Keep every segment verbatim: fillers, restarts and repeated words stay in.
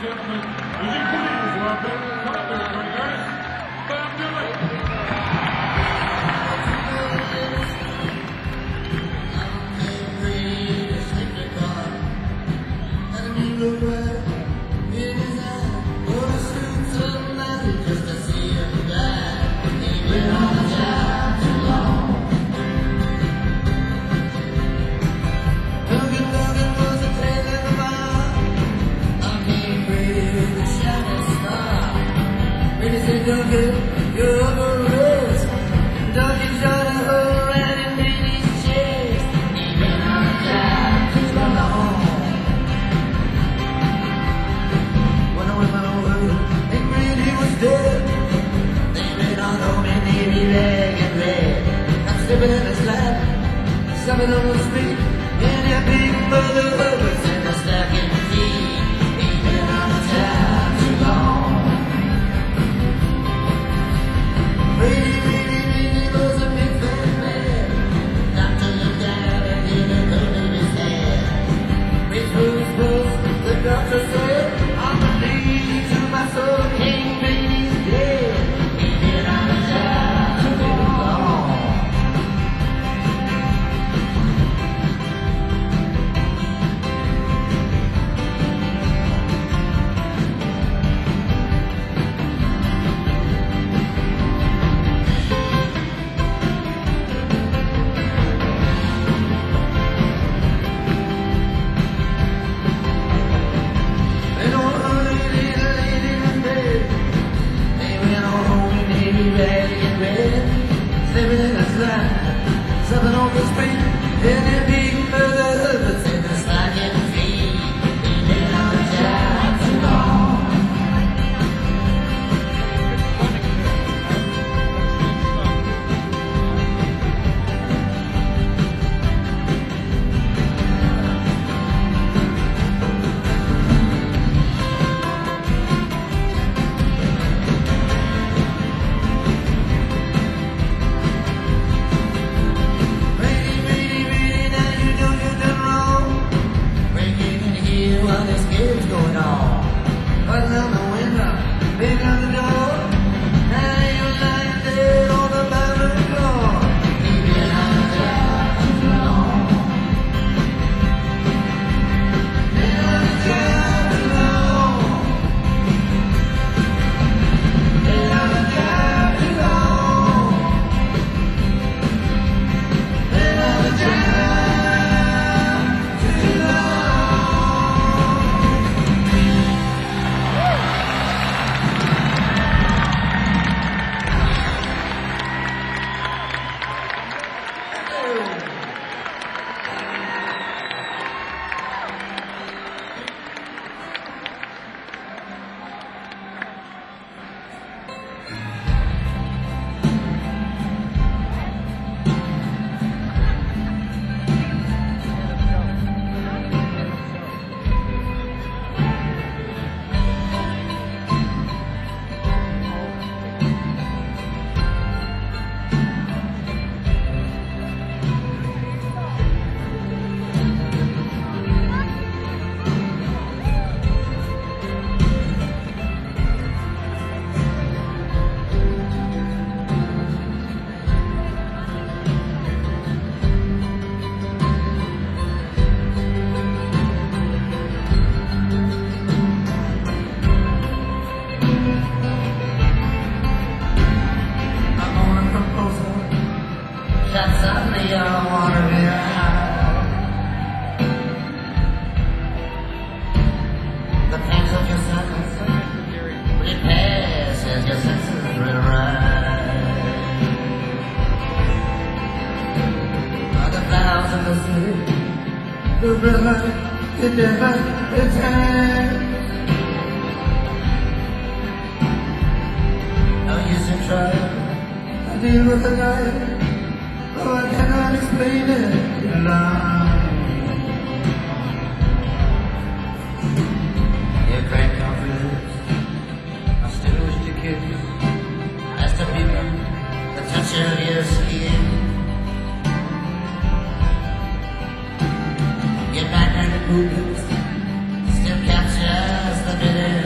gentlemen, would you please welcome Thunder Bringers, Bob Dylan. Don't get your rest. Don't get shot at her and in his chest. Even on the time too long. When I went my own way, and really was dead. They ran on home in navy rag and red. I'm stepping in the slab, stepping on the street. And that big mother was in the stacking feet. Even on the time too long. Really, really, really was a big fat man. Doctor looked down and did a cut in his hand. Reached through his pulse, the doctor said, I believe to my soul, King Baby's dead. He did on the job too long. Living in the slide, something on the street, and it being murder, but in the sliding feet, been on the job too long. Going on, right down the window, big on the door, and you're lying dead on the bathroom floor. You've been on the job too long. Been on the job too long. Been on the job too long. Been on the job. That suddenly I don't wanna be around. The pains of your sentence will pass as your senses will rise. Like a thousand of cities, the river, the river, the time. No use in trying, I deal with the night. Oh, I cannot explain it in line. Your cracked confidence, I still wish to kiss. I still feel the touch of your skin. Your background movements still captures the bitter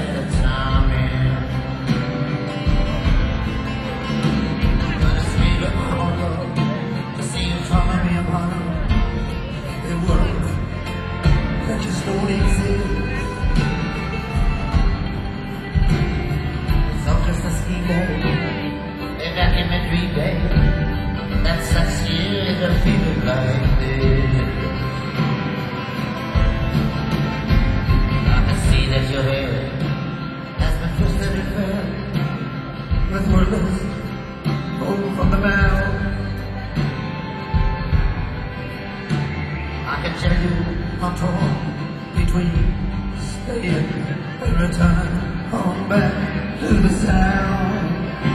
I can tell you I'm torn between staying and return home back to the sound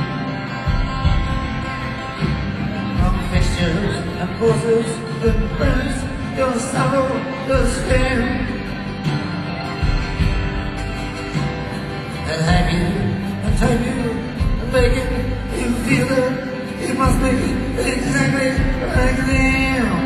of fixtures and forces that burns your sorrow to stand. And have you, and have you, and make it, you feel it, it must be exactly like them.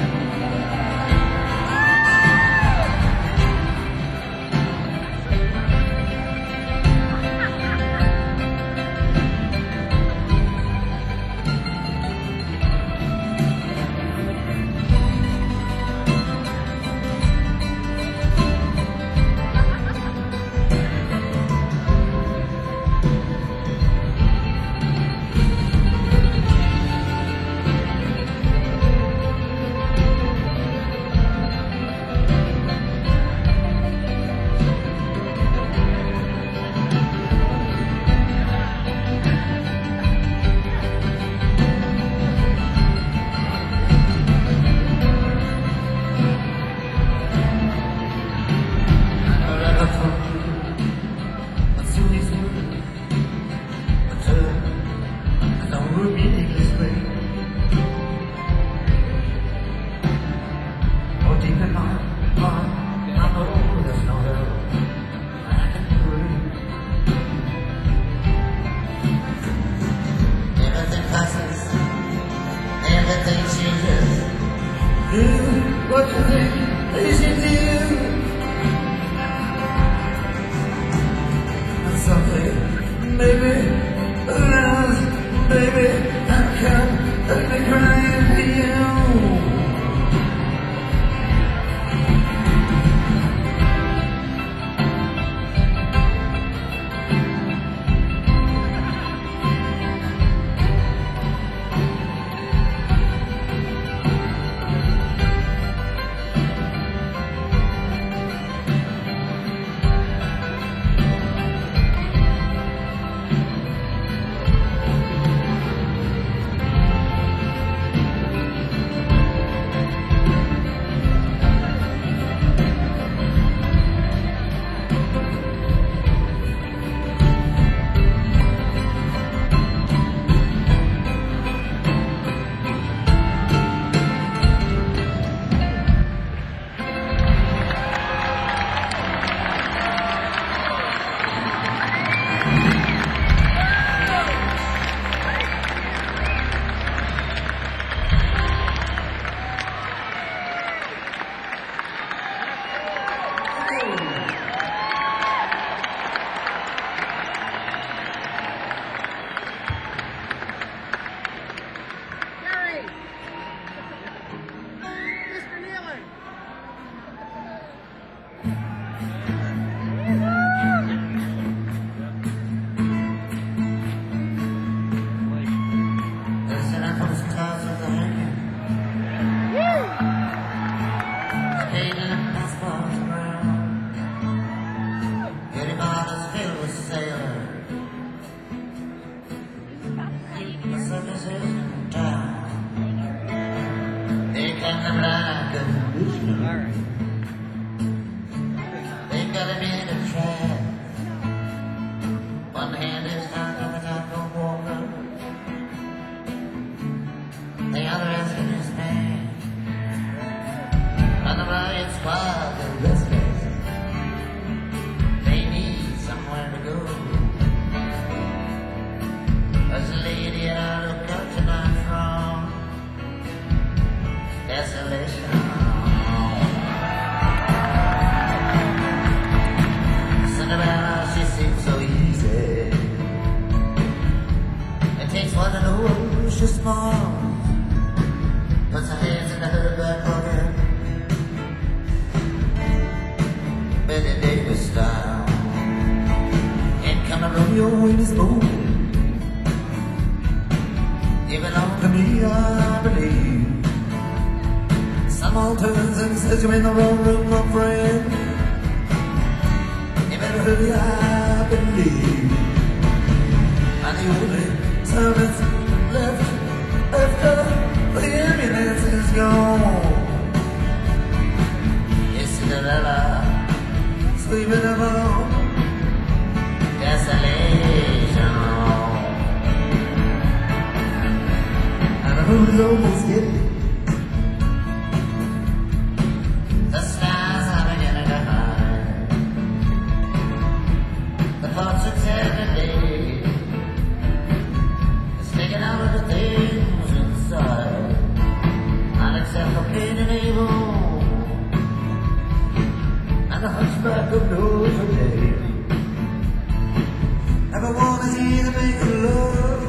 What you think they should do? Something, baby, around, baby, I come, let me cry for you. She's small, puts her hands in her back pocket, Betty Davis style. And come around your wings moving, you belong to me, I believe. Someone turns and says you're in the wrong room, my friend. You better hurry, I believe. And the only servants left after the ambulance is gone. back of Notre Dame. Everyone is here to make love,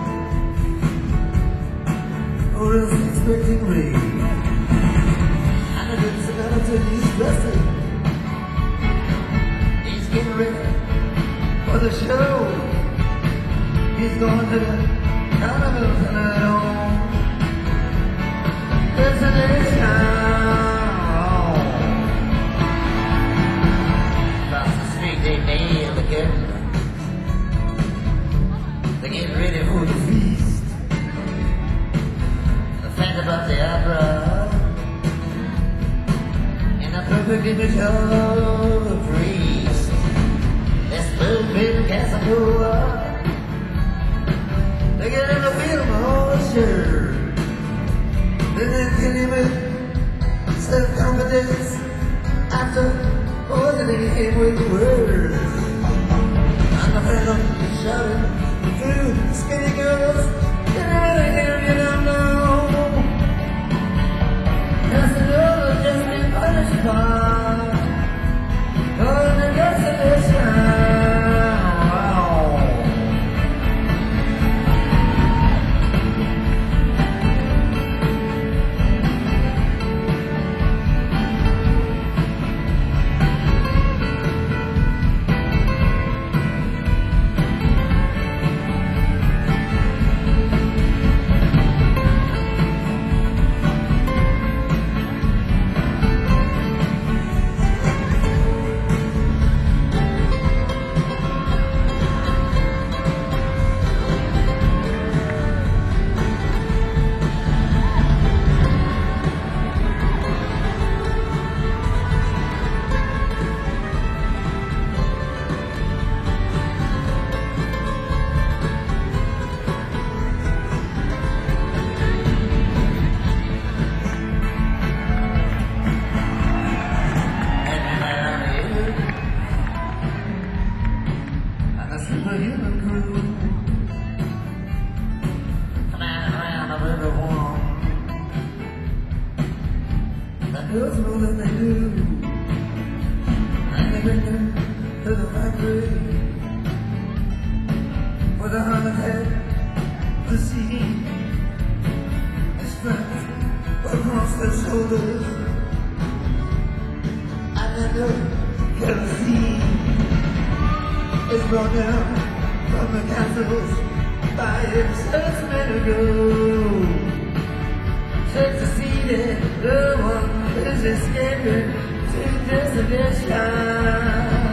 or else expecting rain. And the good Samaritan, he's dressing, he's getting ready for the show. He's going to the carnival tonight on Destination. Across the street they nail the curtain. They're getting ready for the feast. The Phantom of the Opera, in the perfect image of the priest. This blue big Casanova, they get in the film, oh sure. Then they kill him with self-confidence after poisoning him with words. And the Phantom is shouting to skinny girls, get out of here, you don't know. Casanova just been punished by going to destination. Superhuman crew, flying around the river warm. The girls know that they do, and they bring them to the factory with a helmet head, the sea, the straps across their shoulders, and then the kerosene is brought down from the castles by himself men ago. Takes a seat and no one is escaping to destination.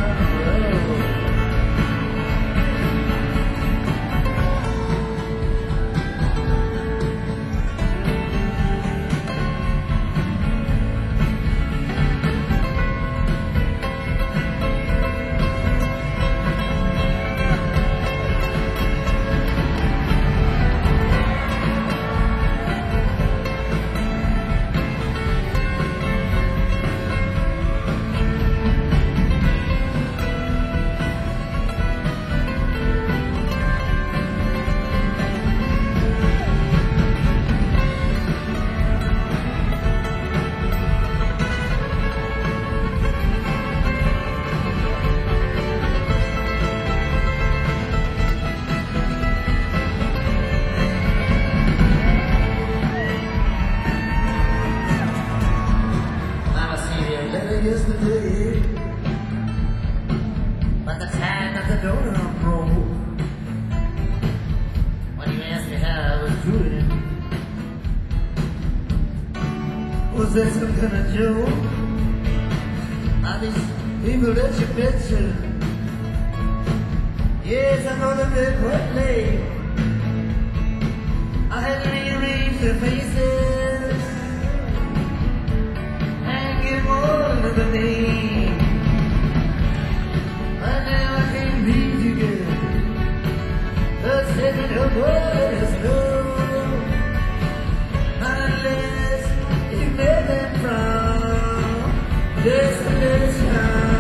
Yesterday, but the time of the donut roll. When you asked me how I was doing, was that some kind of joke? Are these people that you mentioned? Yes, I know that they're quite late. I had to rearrange their faces and give more to the name. But now I can't leave you, girl. The second of blood is low. Unless you made them from destination.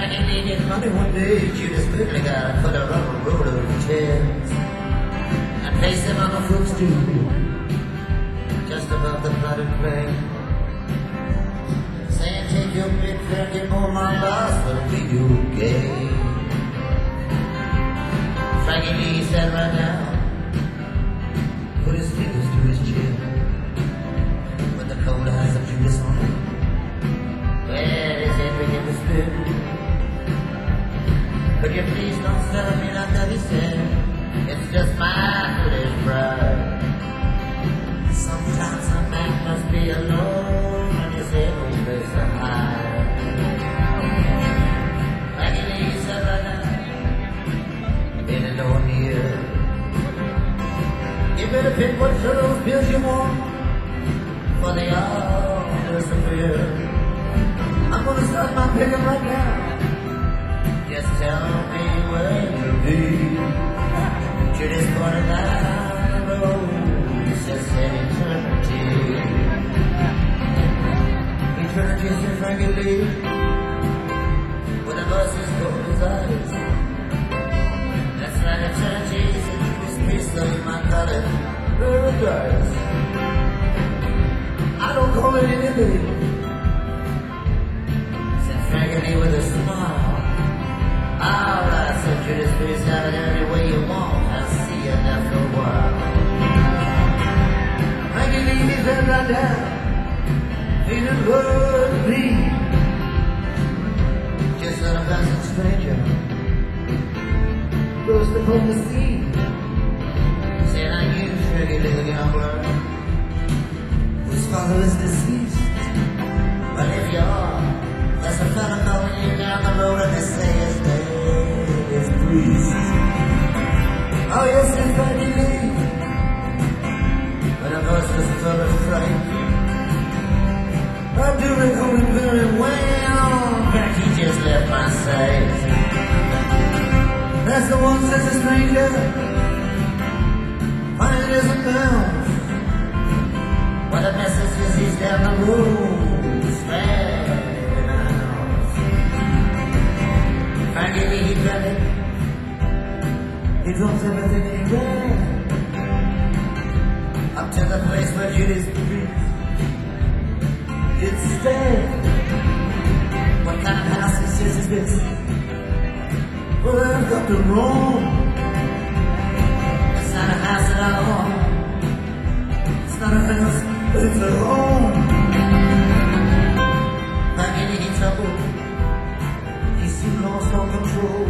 Frankie needed money one day. Judas quickly got put a rubber road over his chest and placed him on a footstool just above the flooded plain, saying, "Take your big Frankie, more my boss will be you gay." Frankie Lee sat right down, put his fingers to his chin, with the cold eyes of Judas on him. Well, he said, "We get the spit. Could you please don't sell me like that?" He said, "It's just my foolish pride. Sometimes a man must be alone when he's in no place to hide." Frankie Lee sat right down, in an old year. You better pick what sort of pills you want, for they all disappear. I'm gonna start my picking right now. Just tell me where you'll be. Judas pointed down the road, just said eternity. Eternity said Frankie Lee, with the buses closed his eyes. That's right, eternity said this peace, though you might call it paradise. I don't call it anything, said Frankie Lee with a smile. Alright, said Judas, please have it any way you want. I'll see you after a while. Frankie Lee, he sat right down, feeling good to be. Just an abandoned stranger burst upon the scene, saying, "I knew Frankie Lee, the gambler, whose father is deceased. But if you are, there's a fella calling you down the road and they say his name is Priest." "Oh yes, it's Frankie Lee." But the voice was full of fright. "I do recall him very well. In fact, he just left my sight." "That's the one," says the stranger, "fine as a mouse. What a message is he's down the road, spreading out." Frankie Lee, he grabbed it. He drops everything he read, up to the place where Judas Priest did stay. "What kind of house," he says, "is this?" "Well, I've got to roam. It's not a house at all. It's not a house, but it's a home." Frankie Lee, he troubled. He soon lost all control.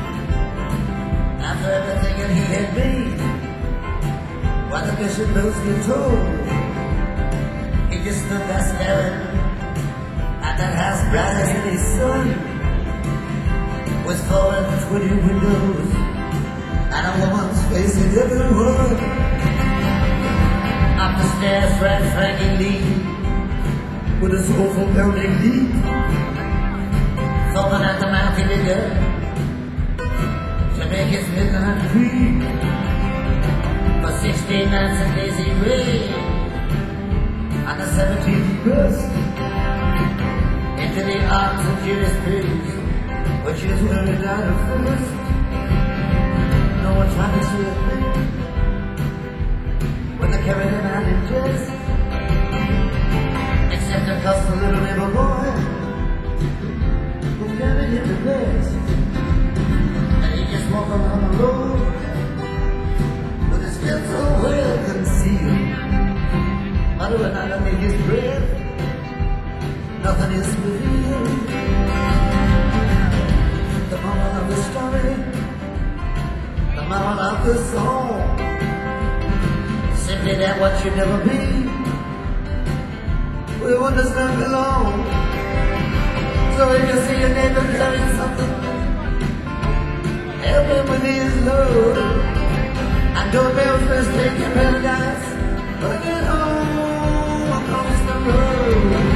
After everything that he had been, while the bishop knows he told, he just stood there staring at that house bright as any sun, with four and twenty windows and a woman's face in every one. Up the stairs ran Frankie Lee with a soulful pounding leap, foaming at the mouth he began to make his midnight free. For sixteen nights and days he reigned, on the seventeenth he burst into the arms of Judas Priest, which is where he died of thirst. No one tried to see a thing when they carried him out in jest, except to cuss the little neighbor boy who carried him to best. And he just walked around the road with his head so well concealed, muttering underneath his breath, "Nothing is revealed." The moral of the story, the moral of the song, simply that what should never be will understand belong. So if you see your neighbor carrying something, help him with his load. And don't bells first take your paradise, but get home across the road.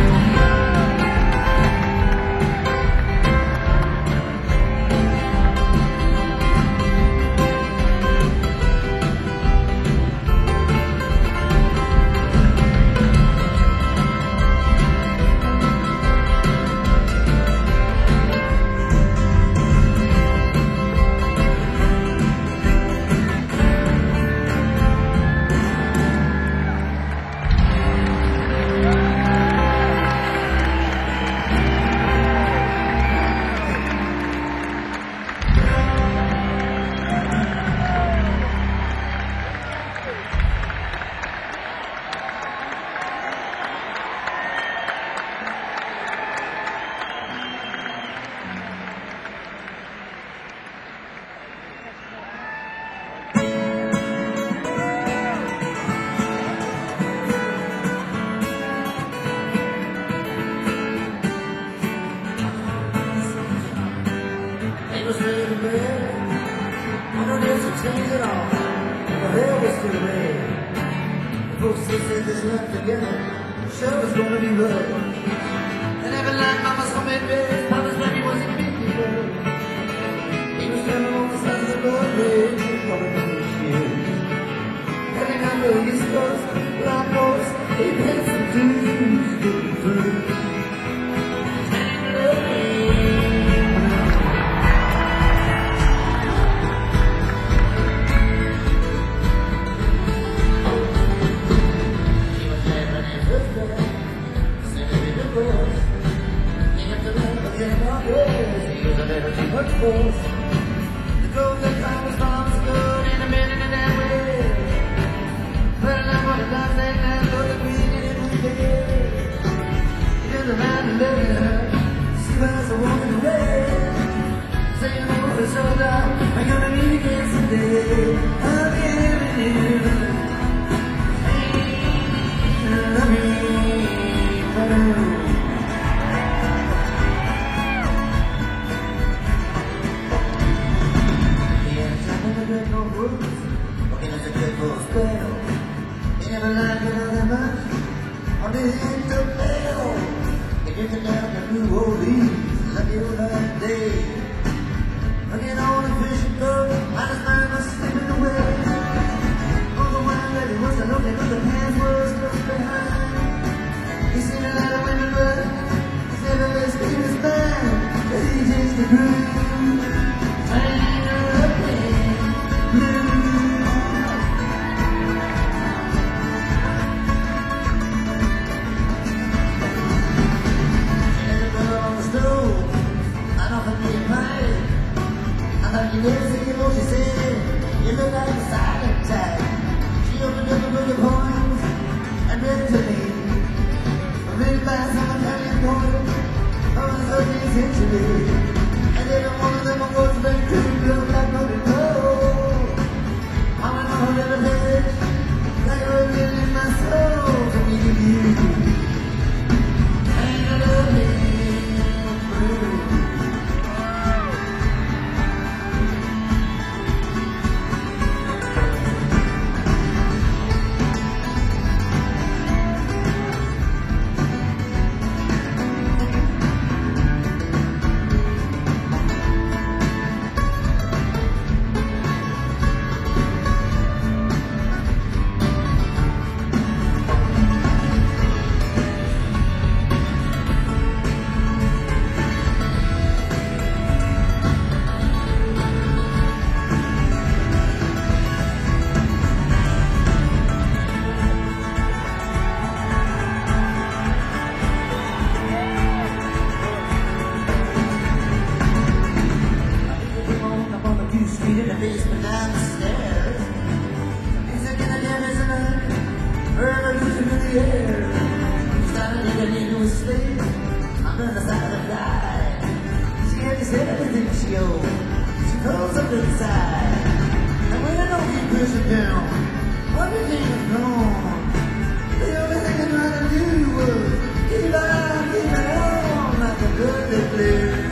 Change it all. The hell was still red. The folks they said this love together. Sure was gonna be rough. And every night mama's home in bed. Papa's baby was in big deal. He was coming on the side of the road. Coming on the shield. Every night the East Coast, Black Coast, he paid some dues. Getting through. The golden time was long stood in a minute and that way. But I want to dance that night for the queen and it was there. He turned around and looked at her. She was a woman red. Saying over her shoulder, I'm gonna meet you again someday. Again and again. Hey, love me. On the end of hell, they get it down to New Orleans, lucky on that day. Again on the fishing boat, I just find myself slipping away. Oh, the wine lady was a looking, but the hands was close behind. He's seen a lot of women, but he's never been seen as bad. But he takes the groove, tying her up in blue. You never see what she said. You look like a silent type. She opened up a book of poems and read it to me. Written by some Italian poet from the thirteenth century. And every one of them was very true. Look like no to know. I went on a little bit like a real in my soul from me to you. Ain't a lovely blue. In the basement downstairs, music in the dim as a night, revolution in the air. He started living into his sleep under the side of the guy. She had to say everything she owed. She closed up inside, and when I know he pushed it down, everything was gone. The only thing I tried to do was keep on, keep it on, like a good that blue.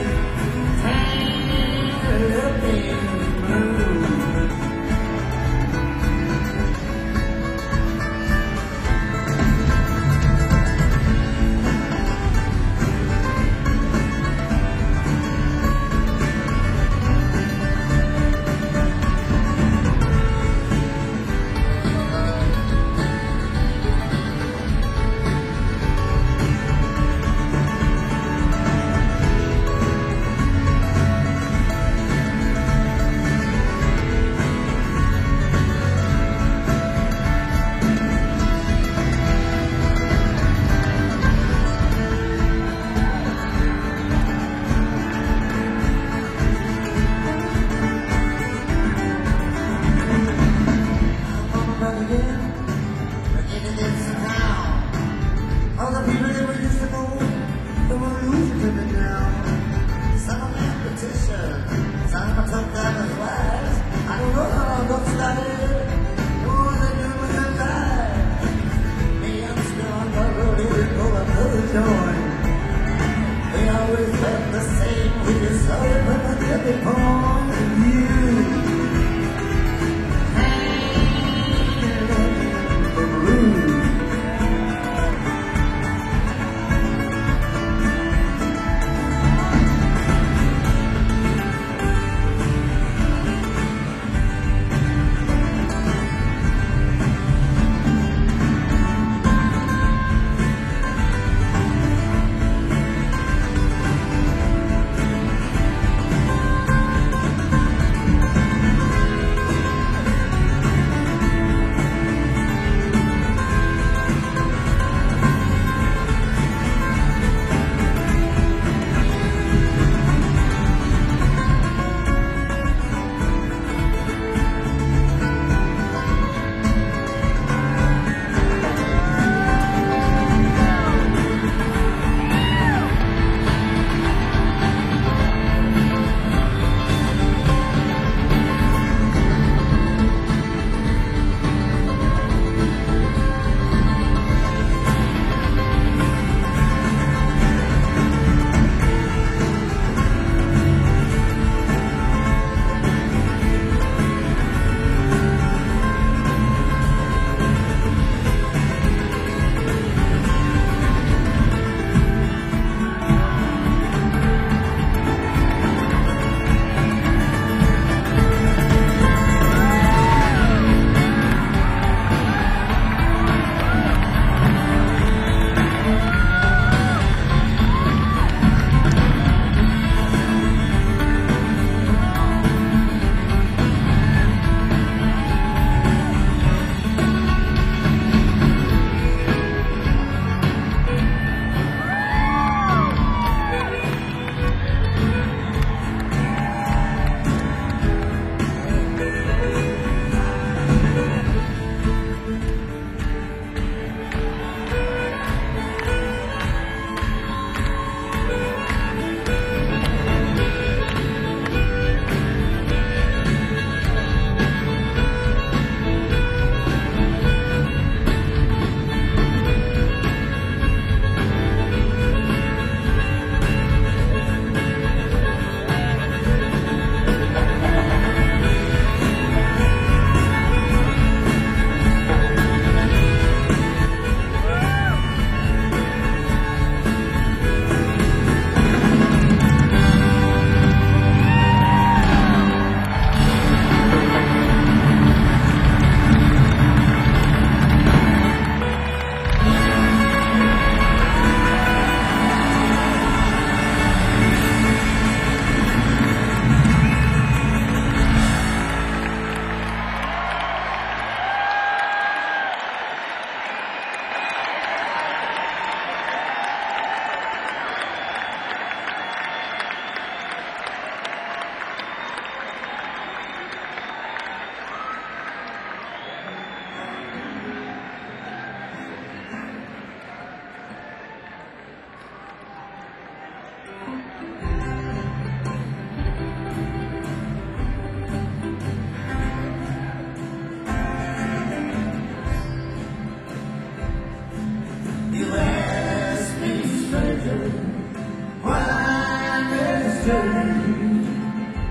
day.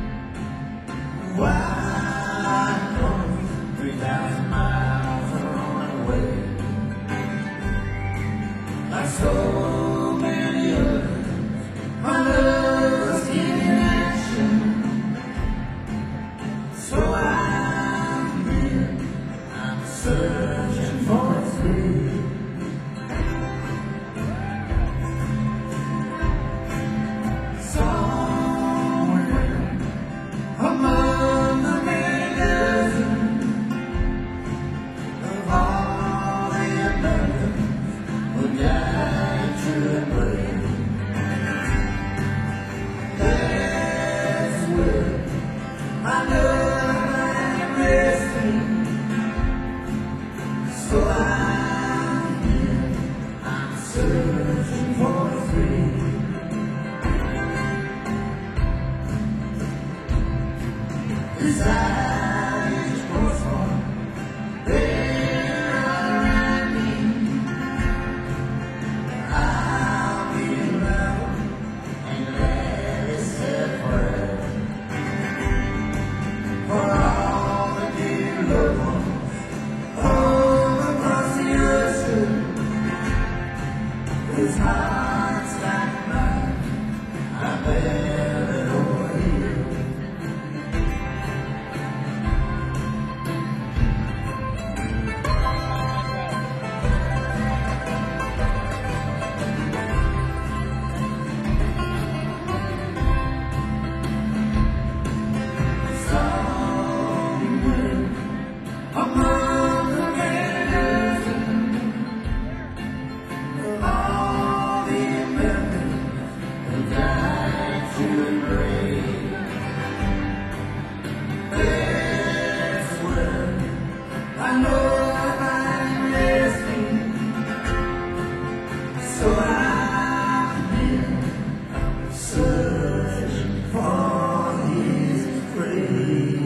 Wide north, three thousand miles are on our way. Like so many others, my love's in action. So I'm here, I'm searching for a thrill. Among the many dozens of all the Americans who died true and brave, that's where I know I'm resting. So I'm here, I'm searching for a thrill. Beside each postmark, there around me, I'll be around and let it set forever. For all the dear loved ones all across the ocean, whose hearts like mine are buried over here. Among the many dozens of all the Americans who died true and brave, that's where I know I'm resting. So I'm here searching for His praise.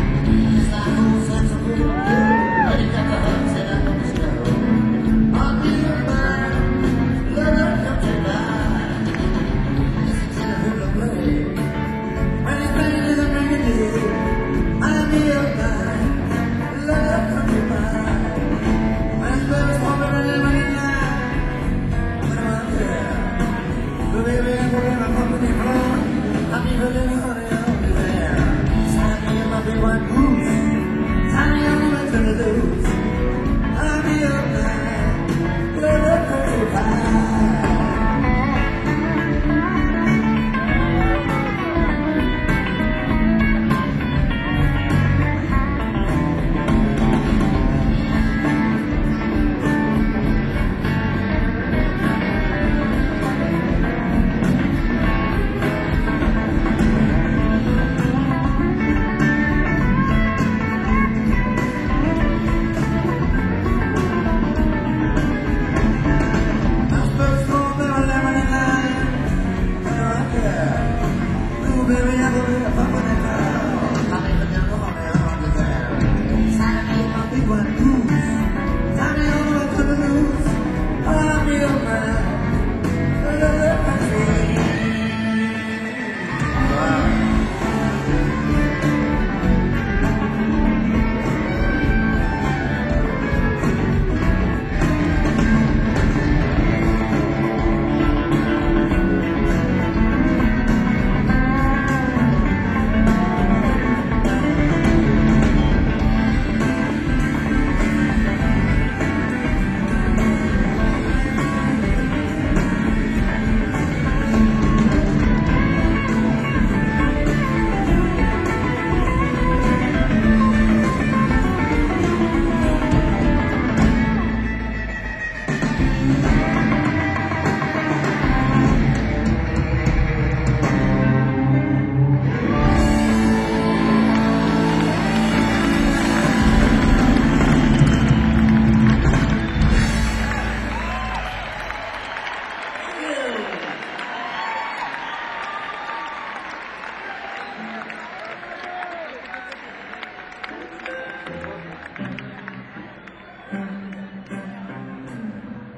I'll be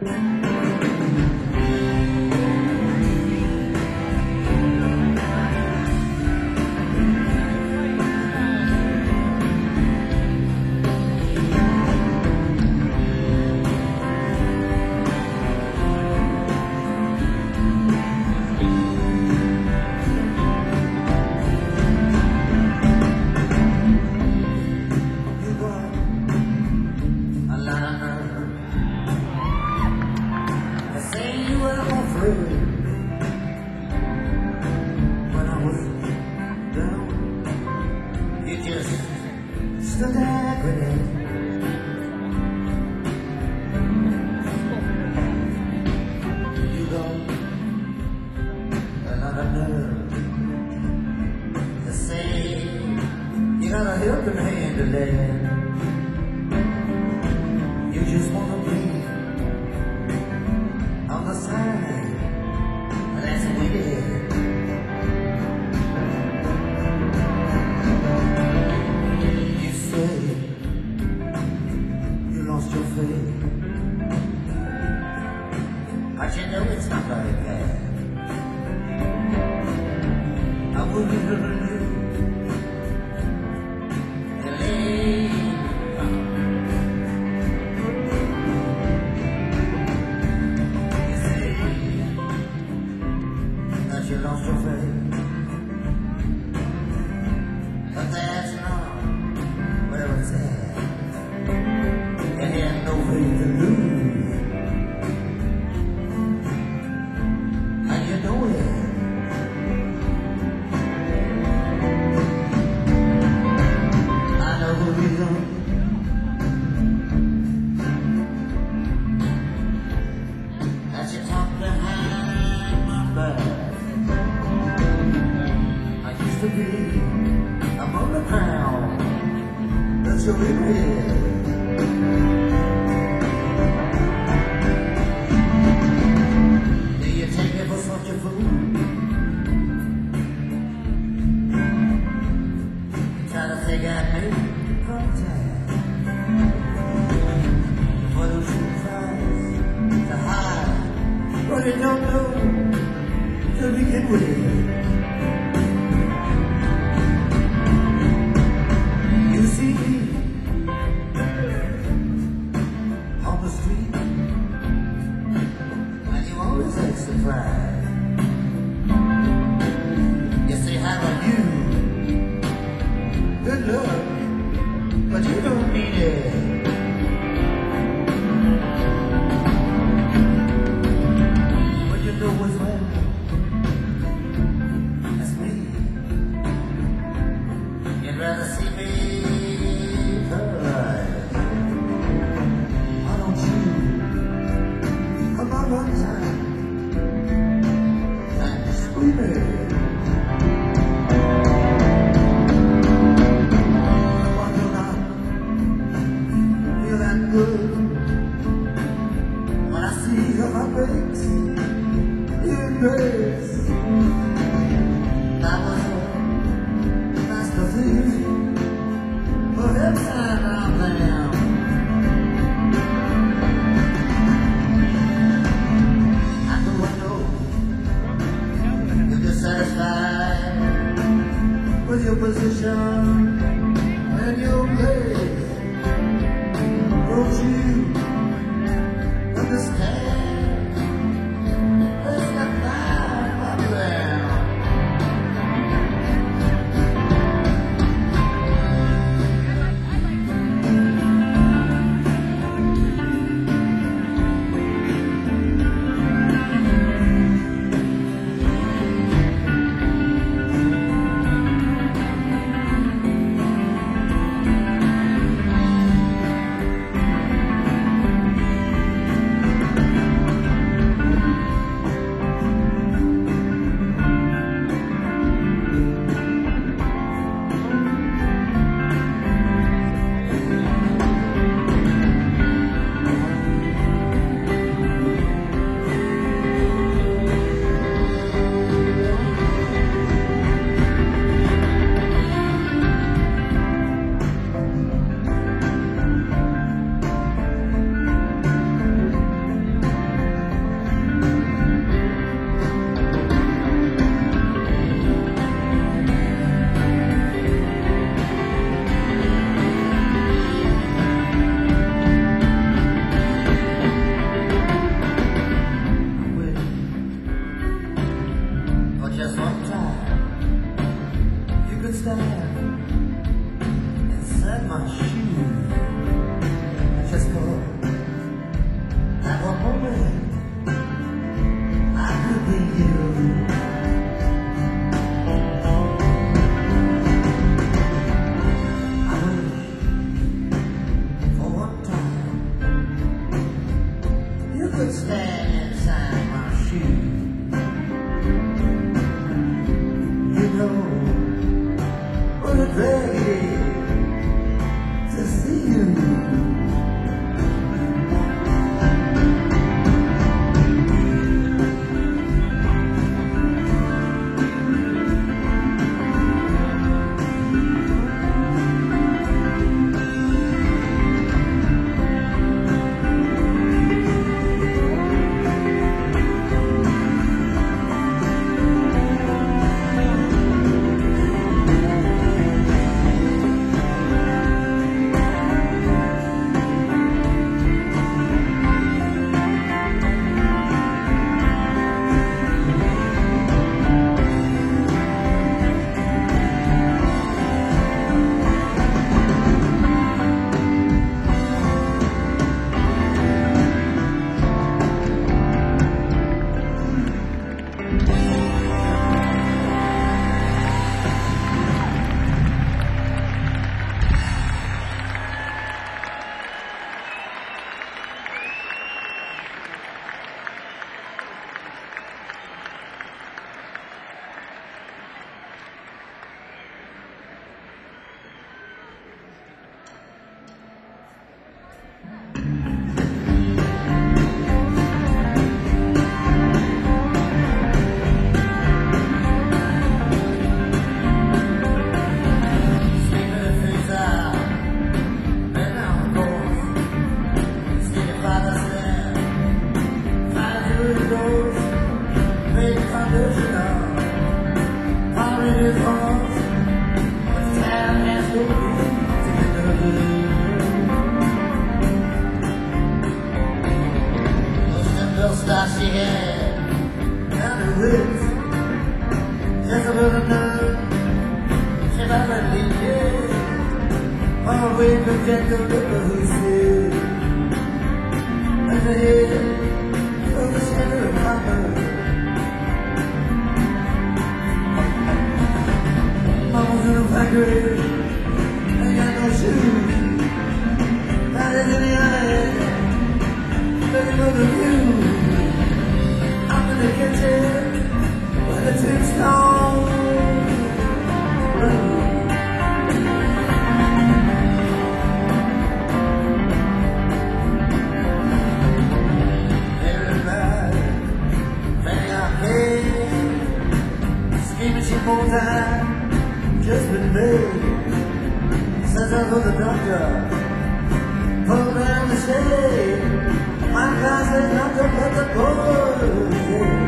When I was down, you just stood there grinning. You got another nerve to say you got a helping hand to lend. You just wanna be on the side. That's weird. You say you lost your faith, but you know it's not very bad. I wouldn't have you and leave. You say that you lost your faith, but that's not where it's at. You had no faith to lose, and you know it. I know the reason. That you talk behind my back. I used to be among the crowd. That's your big head. Do you take me for such a fool? You try to think I made contact. For those who tries to hide what they don't know to begin with. You see me on the street, and you always act surprised. You say, how are you? Good luck, but you don't need it. But you know what's wrong? That's me. You'd rather see me paralyzed. Why don't you come out one time and scream it? Why don't I feel that good when I see how my face you embrace? That was a masterpiece. But every time I'm there, at the window, you're dissatisfied with your position and your place. Don't you understand? There's not time for could stand inside my shoes. You know what a drag it is to see you. That she had and her lips just a little nerve. She never leave it on a way to get the river who said and the head of the center of copper. Mama's in a factory, ain't got no shoes. Not as any other, let me know the view. I'm in the kitchen with a tombstone. Everybody, bang our head, scheming she full time, just been made. Says I go to the doctor, pull down the shade. My God says not to let the boys in.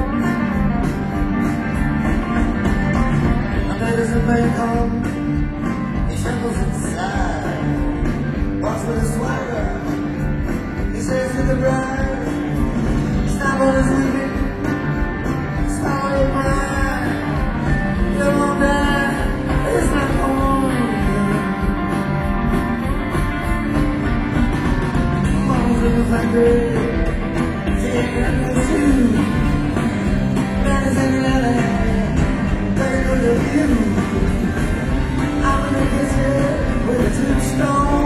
I made us a man home. He shambles inside. Walks with a swagger. He says to the bride, stop on his leaving. Stop on your mind. You won't die. It's not home. Mama's in the factory. She ain't got no shoes. Man is in the alley. Better go to view. I'm in the kitchen with a tombstone.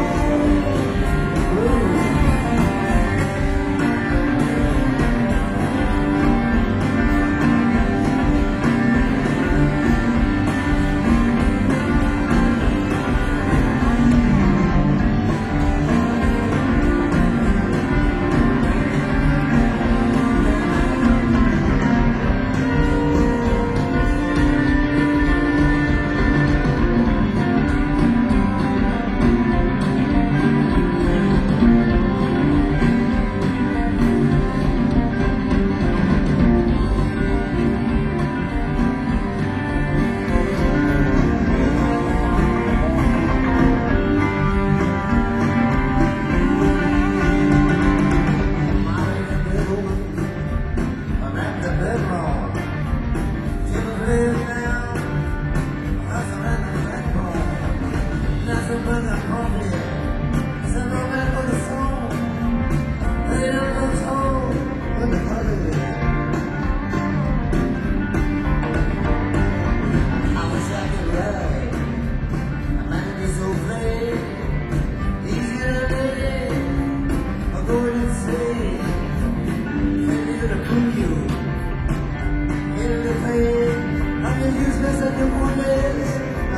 to prove you. In the pain, I'm the useless and the woundless.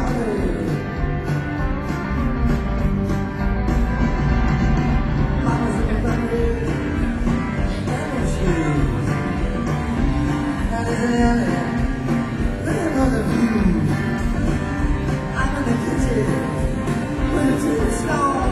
Mama's looking for me. And diamond shoes. That is an alley. Look at all the views. I'm in the kitchen. With a tin stone.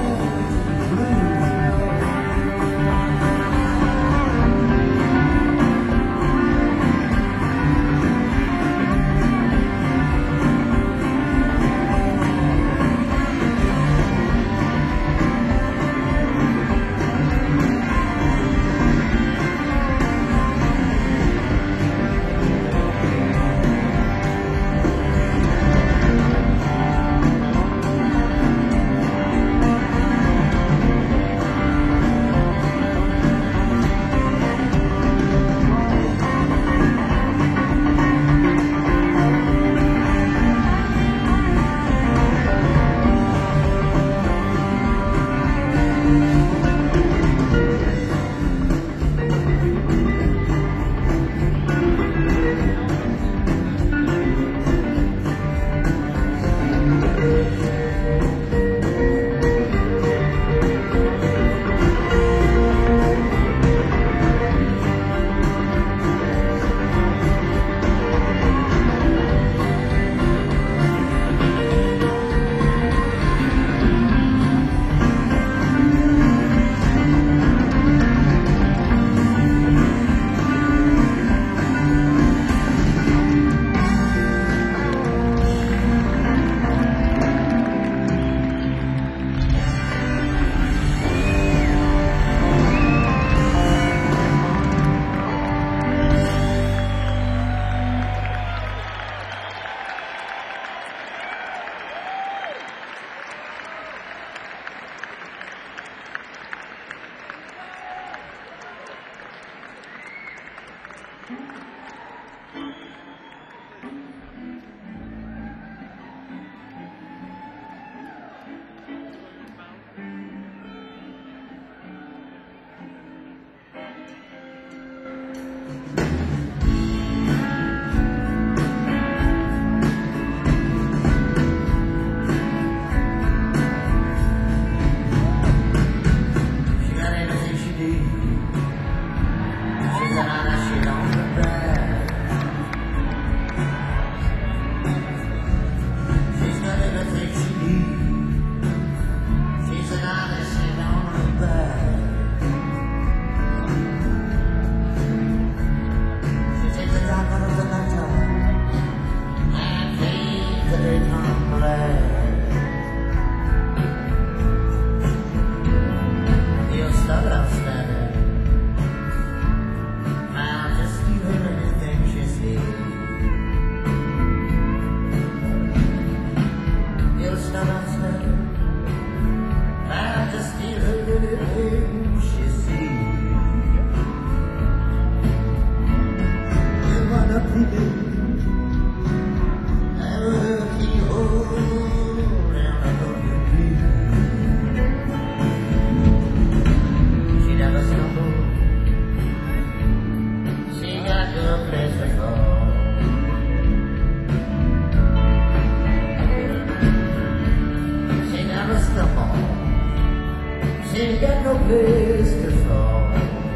ain't got no place to fall.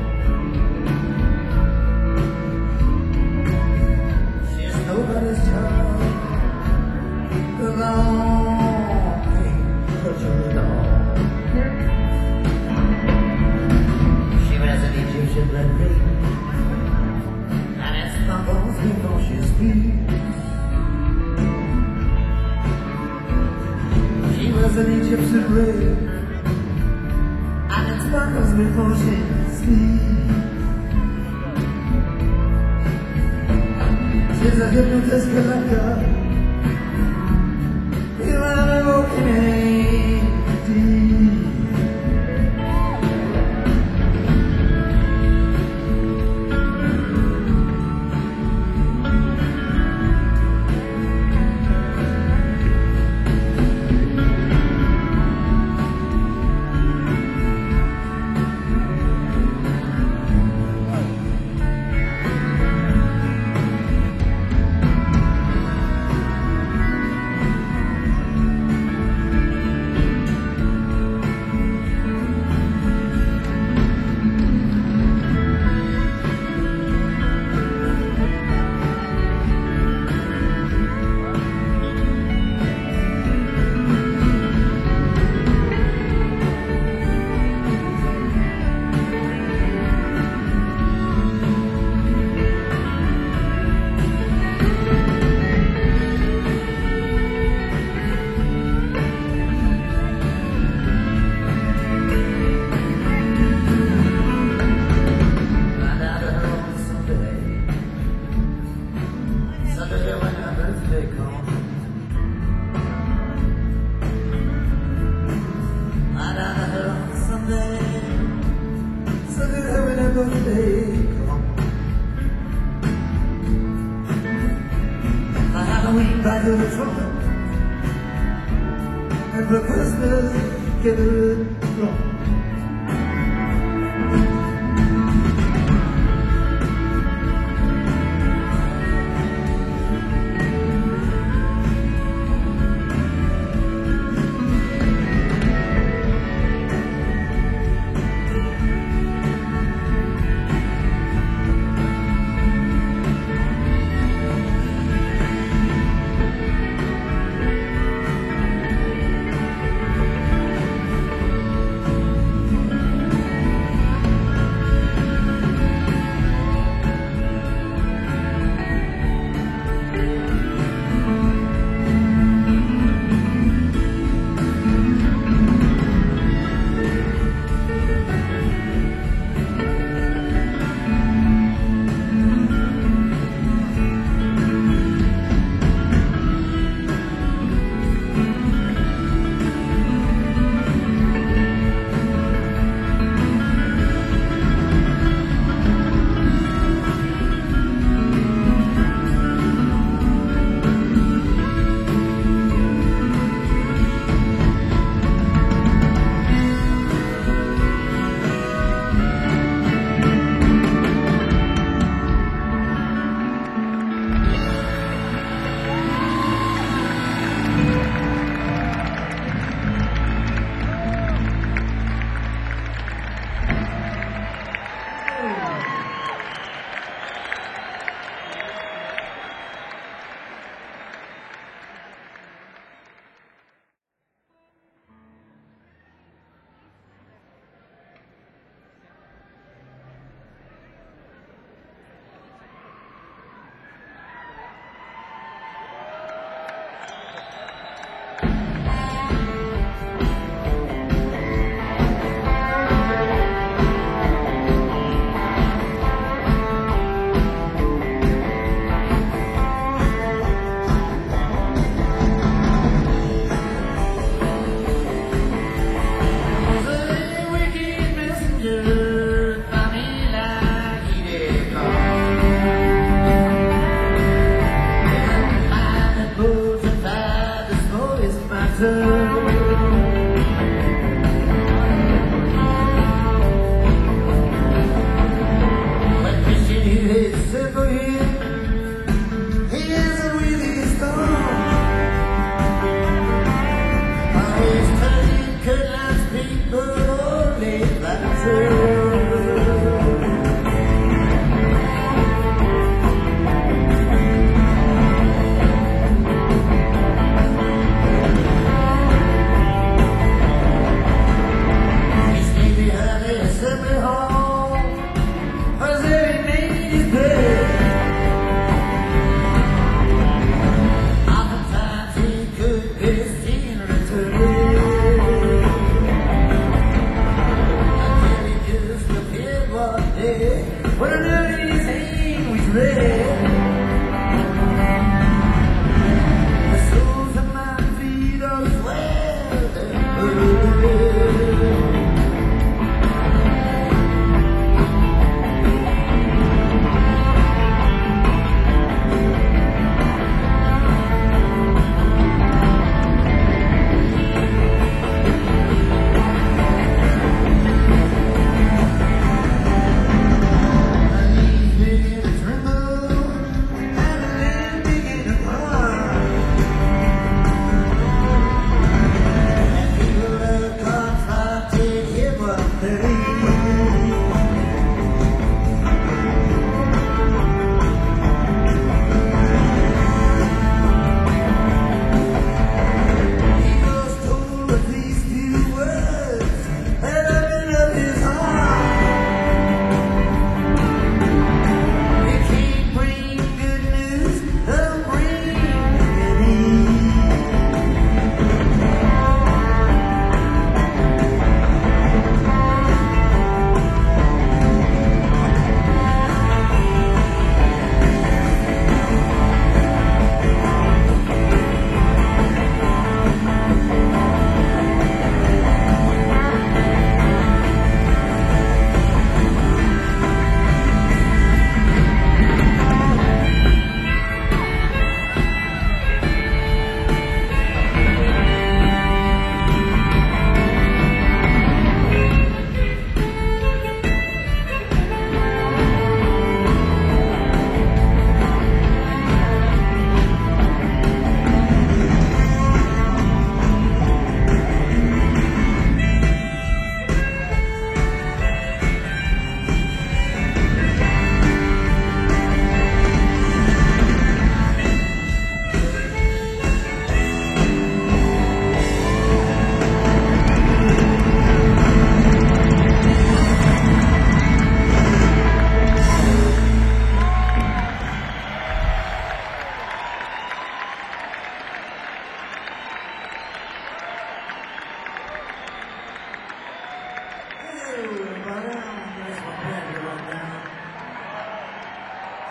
She's nobody's child. The long ain't touch her at all. She wears an Egyptian red ring, and it stumbles before she speaks. She wears an Egyptian ring, and it sparkles before she sleeps. She's a hypnotist collector, you are walking in deep. in heaven and birthday. Come on. For Halloween, by the trumpet. And for Christmas, get it wrong.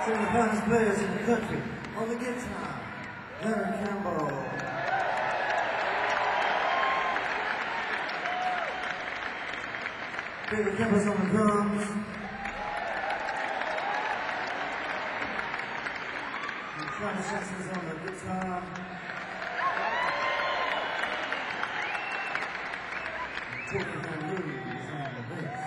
Two of the finest players in the country on the guitar, Larry Campbell. David Campbell's on the drums. And Travis Jackson's on the guitar. And Tony Van Lee is on the bass.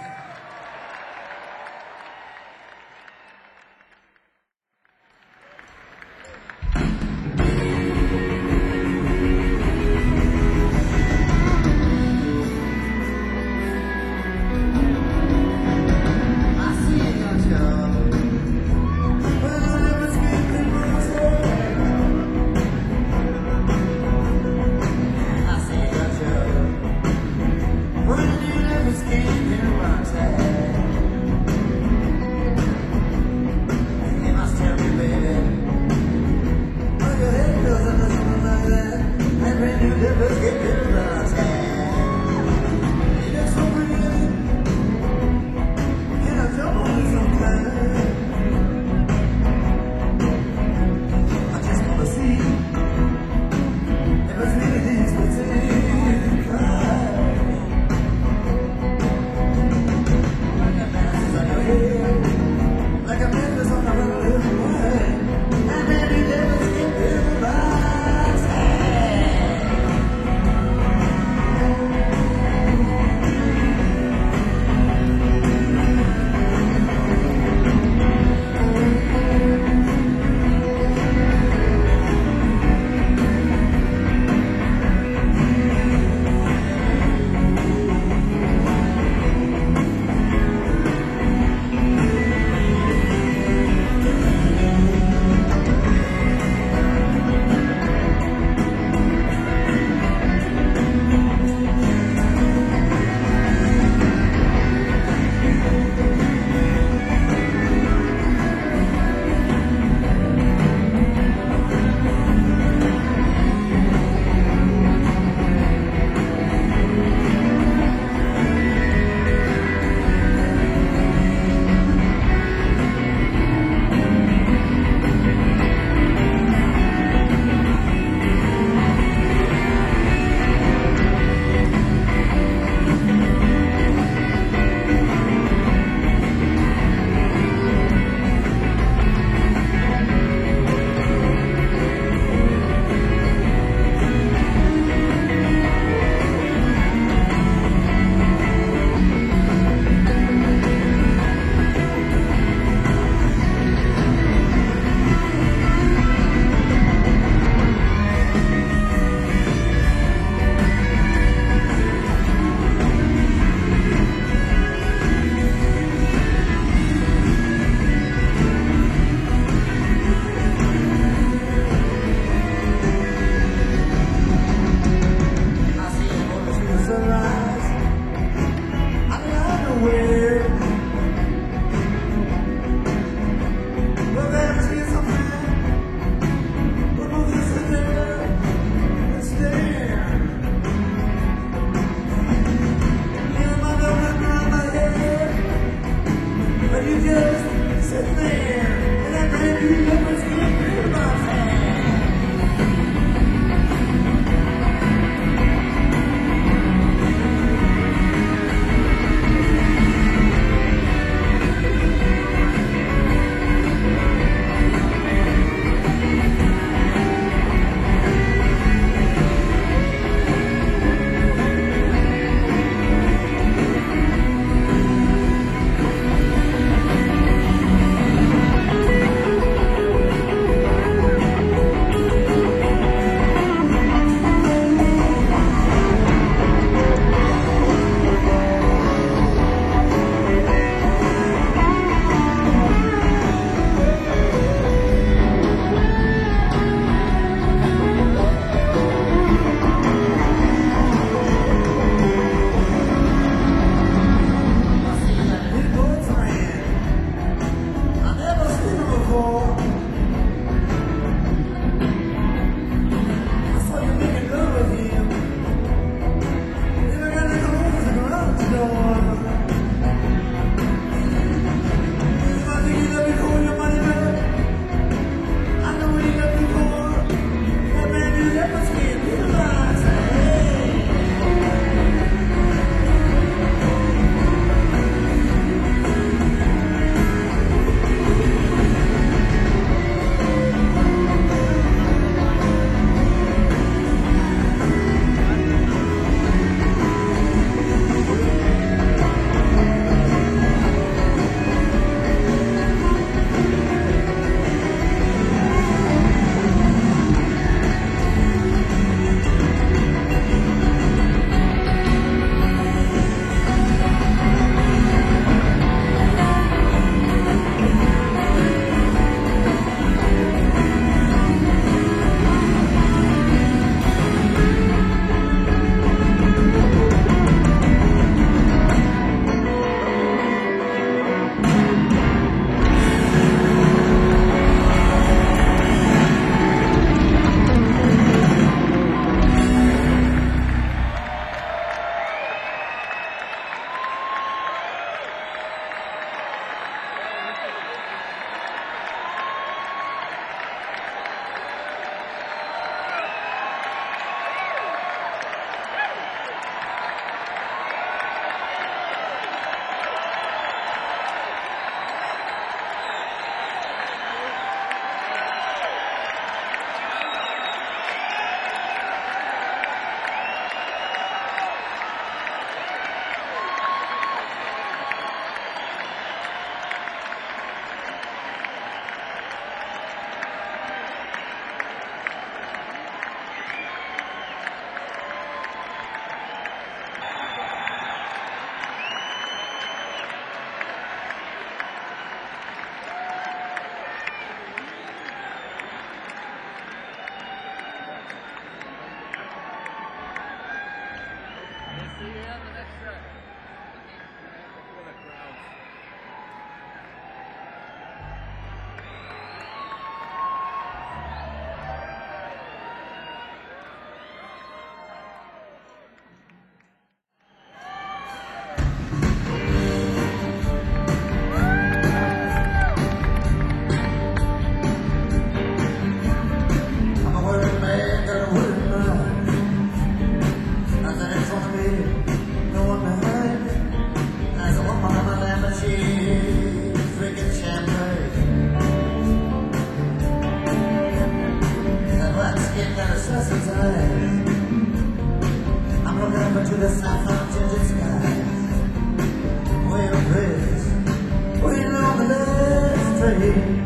train.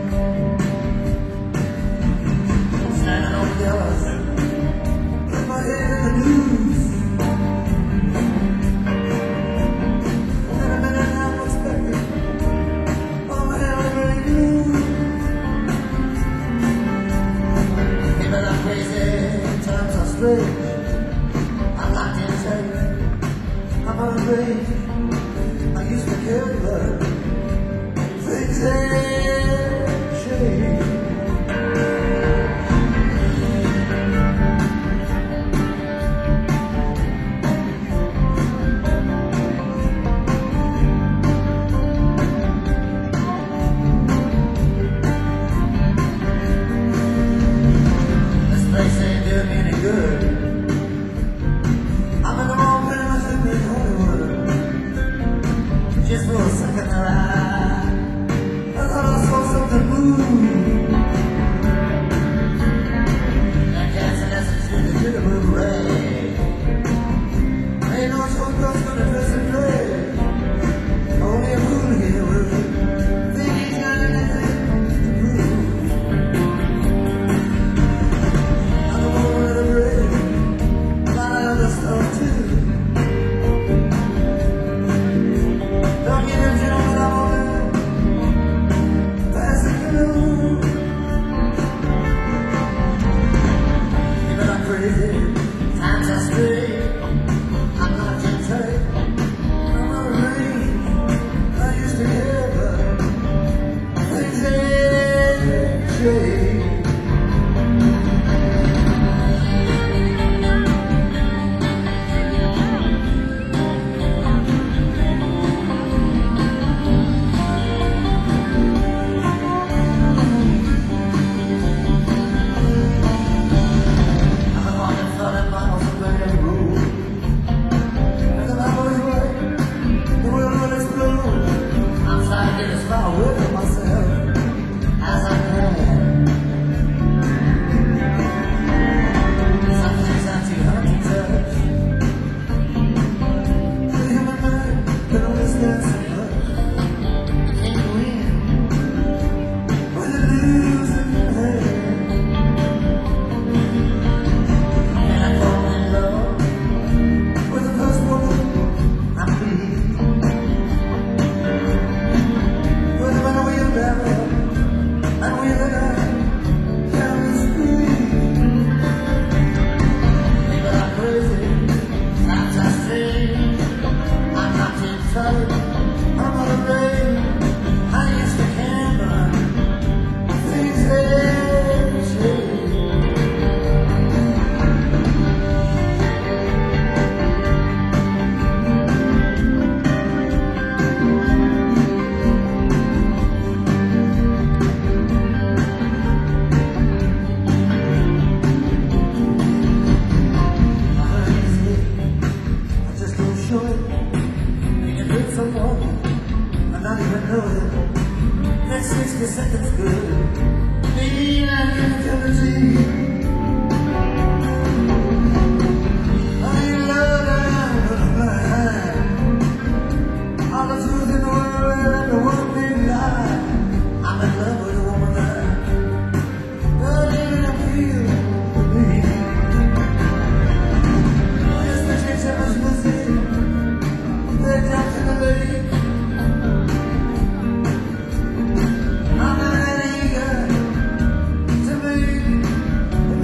Standing on the yards, with my head in the news. And a minute I'm expecting all my hell ready news. People are crazy, times are strange. I'm locked in tight, I'm on a range. I used to care, but things have changed. This place ain't doing me any good. I'm in the wrong place in Hollywood. Just for a second there I I thought I saw something move. That dancing as it's in the beautiful ray. Ain't no show girls gonna dress in gray. Only a fool here will think he's got anything to prove. I'm the one with a break. A lot of other stuff too. Don't get him jealous, I'm on it. Pass it through. People are crazy, times are straight. I'm not too tight, I'm on a range. I used to care, but things ain't changed. I'm walking flooded miles of burning road. And the Bible is right, the world will explode. I'm trying to get as far away from myself as I can. Some things are too hard to touch. The human mind can understand so much. You can't win when you lose in your hand. And I fall in love with the first woman I meet. But when we are married and we live down the street, people are crazy, times are strange. I'm not too tight, I'm on a range. I used to care, but things have changed. I just don't show it. You can hurt someone and not even know it. That's sixty seconds good. Being an eternity. Are you love down with a blind? All the truth in the world and the world big lie. I'm in love with a woman that doesn't even appeal to me. Just the chicks that was missing, they dropped in the lake. I'm not that eager to make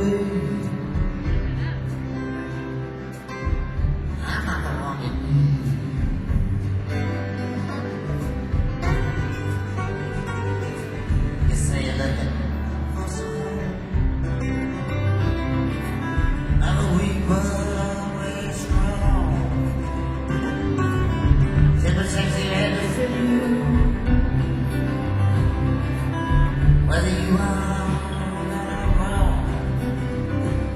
be. I'm not the one you need. You say you're looking for someone I'm a weak but always strong. Simple sexy and to fit you. Whether you are or I'm wrong,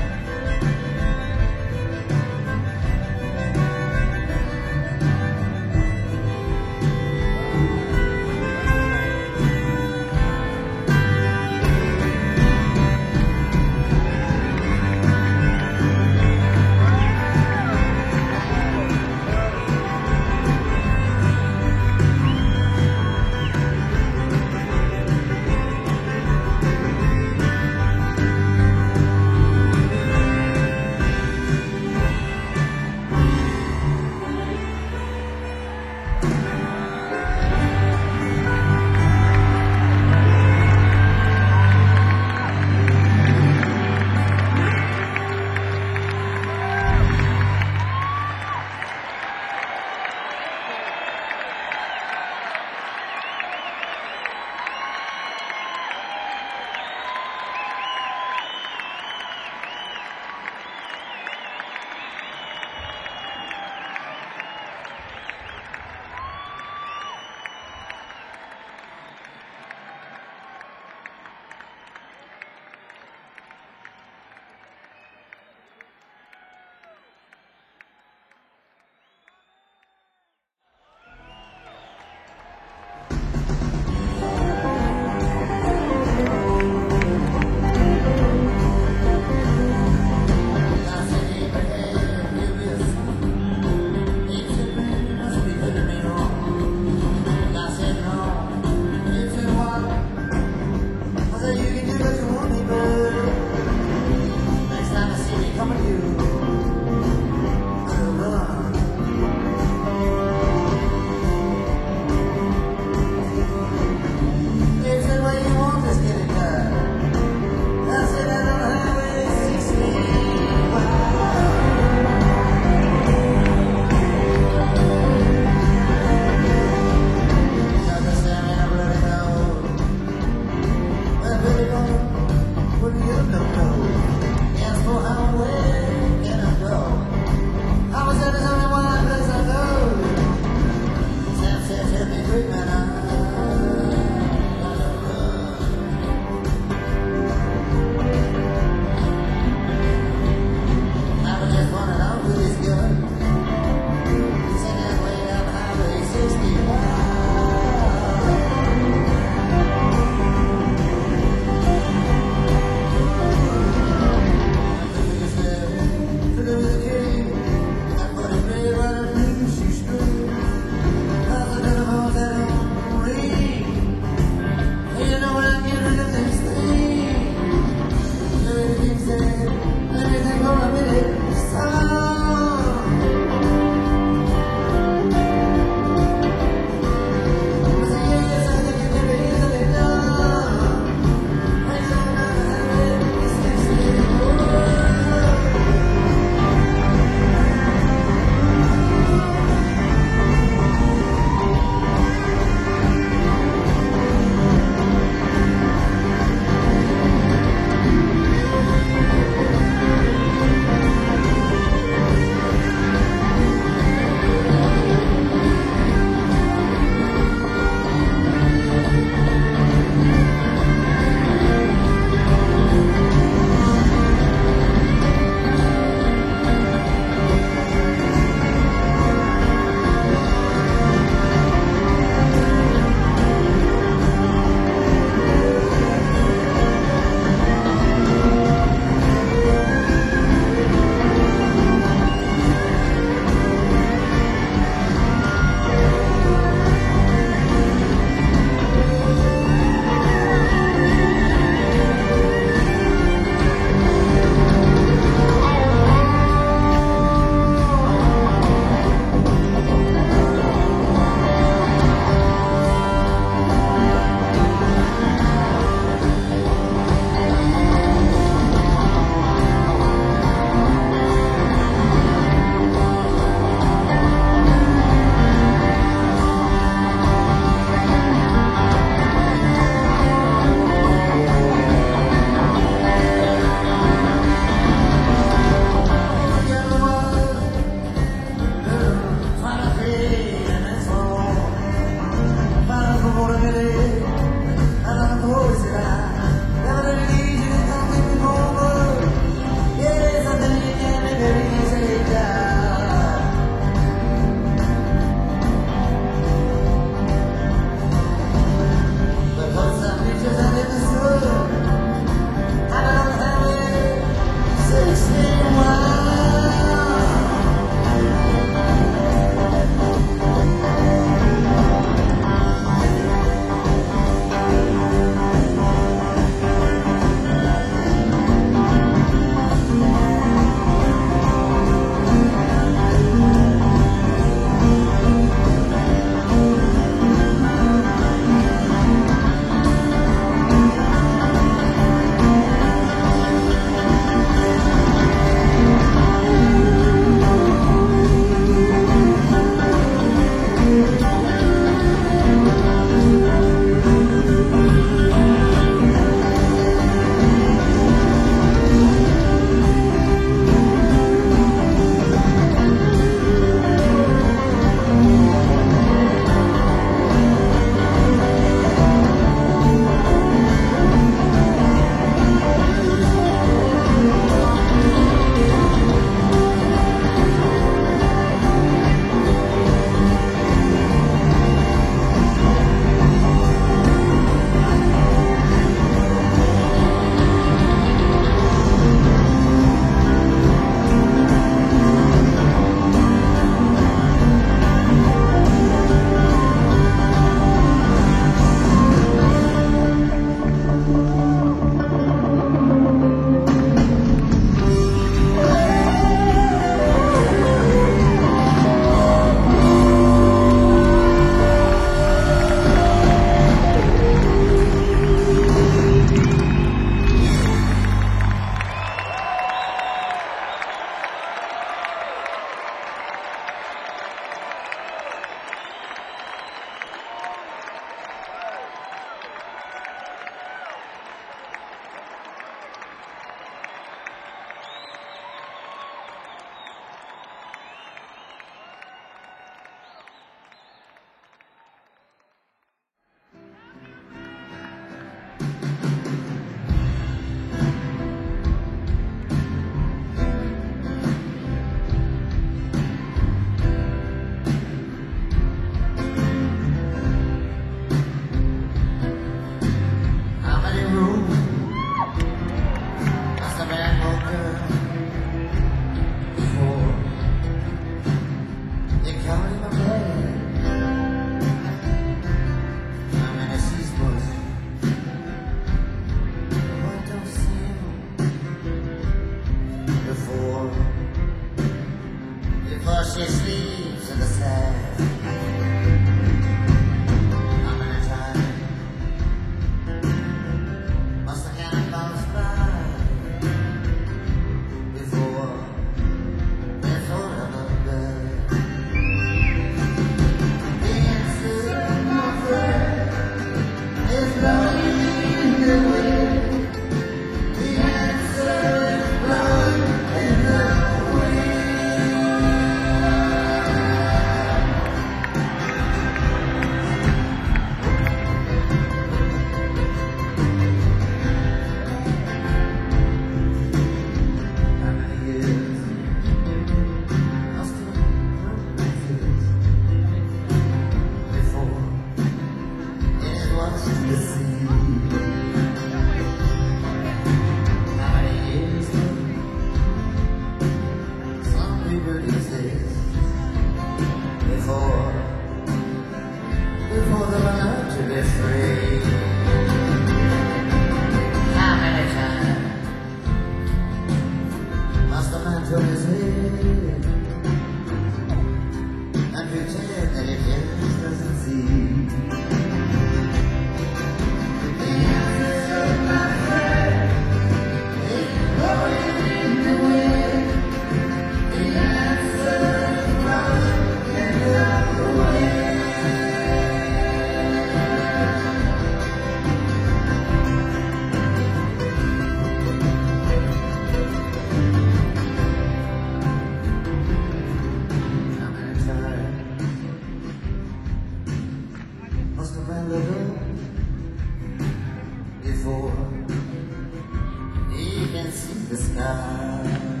see the sky.